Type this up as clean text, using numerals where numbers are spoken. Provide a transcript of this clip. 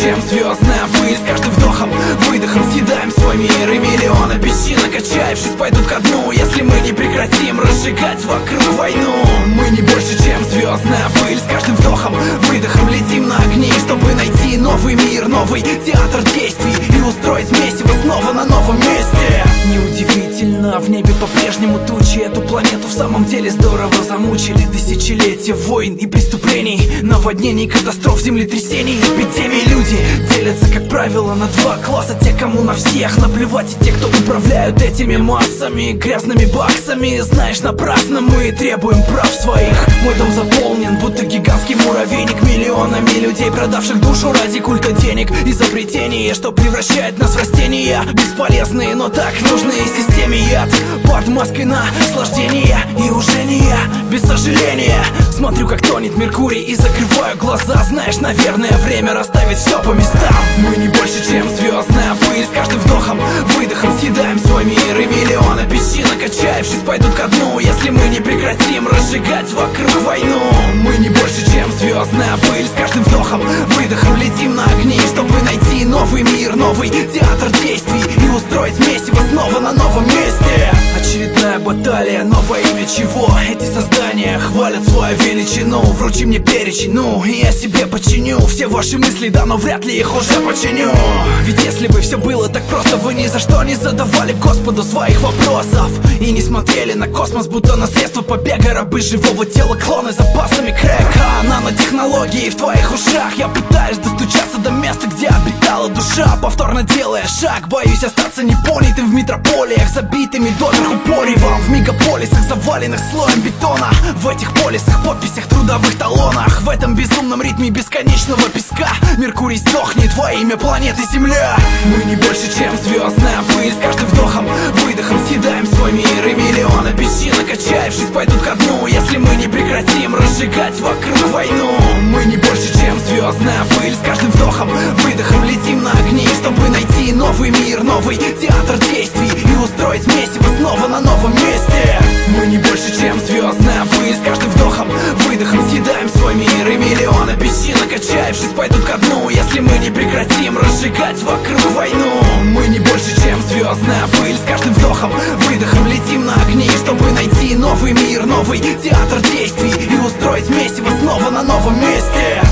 чем звездная пыль. С каждым вдохом, выдохом съедаем свой мир. И миллионы песчинок, отчаявшись, пойдут ко дну, если мы не прекратим разжигать вокруг войну. Мы не больше, чем звездная пыль. С каждым вдохом, выдохом летим на огни, чтобы найти новый мир, новый театр действий и устроить месиво снова на новом месте. Неудивительно, в небе по-прежнему тучи. Эту планету в самом деле здорово замучили тысячелетия войн и преступлений, наводнений, катастроф, землетрясений, эпидемий. Люди делятся, как правило, на два класса: те, кому на всех наплевать, и те, кто управляют этими массами, грязными баксами. Знаешь, напрасно мы требуем прав своих. Мой дом заполнен, будто гигантский муравейник, миллионами людей, продавших душу ради культа денег. Изобретение, что превращает нас в растения, бесполезные, но так нужные системе. Яд под маской наслаждения и уже не я, без сожаления смотрю, как тонет Меркурий, и закрываю глаза. Знаешь, наверное, время расставить все по местам. Мы не больше, чем звездная пыль. С каждым вдохом, выдохом съедаем свой мир. И миллионы песчинок, отчаявшись, пойдут ко дну, если мы не прекратим разжигать вокруг войну. Мы не больше, чем звездная пыль. С каждым вдохом, выдохом летим на огни, чтобы найти новый мир, новый театр действий и устроить месиво снова на новом месте. Очередная баталия, новое имя чего? Эти создания хвалят свою величину. Вручи мне перечень, ну, и я себе починю все ваши мысли, да, но вряд ли их уже починю. Ведь если бы все было так просто, вы ни за что не задавали Господу своих вопросов и не смотрели на космос, будто на средство побега. Рабы живого тела, клоны с запасами крэка, нанотехнологии в твоих ушах. Я пытаюсь достучаться до места, где обитала душа, повторно делая шаг. Боюсь остаться непонятым в метрополиях, забитыми доверху поревом, в мегаполисах, заваленных слоем бетона, в этих полисах, подписях, трудовых талонах. В этом безумном ритме бесконечного песка Меркурий сдохнет во имя планеты Земля. Мы не больше, чем звездная пыль. С каждым вдохом, выдохом съедаем свой мир. И миллионы песчинок, отчаявшись, пойдут ко дну, если мы не прекратим разжигать вокруг войну. Мы не больше, чем звездная пыль. С каждым вдохом, выдохом летим на огни, чтобы найти новый мир, новый театр действий и устроить месиво снова на новом месте. Мы не больше, чем звездная пыль. С каждым вдохом, выдохом съедаем свой мир. И миллионы песчинок, отчаявшись, пойдут ко дну, если мы не прекратим разжигать вокруг войну. Мы не больше, чем звездная пыль. С каждым вдохом, выдохом летим на огни, чтобы найти новый мир, новый театр действий и устроить месиво снова на новом месте.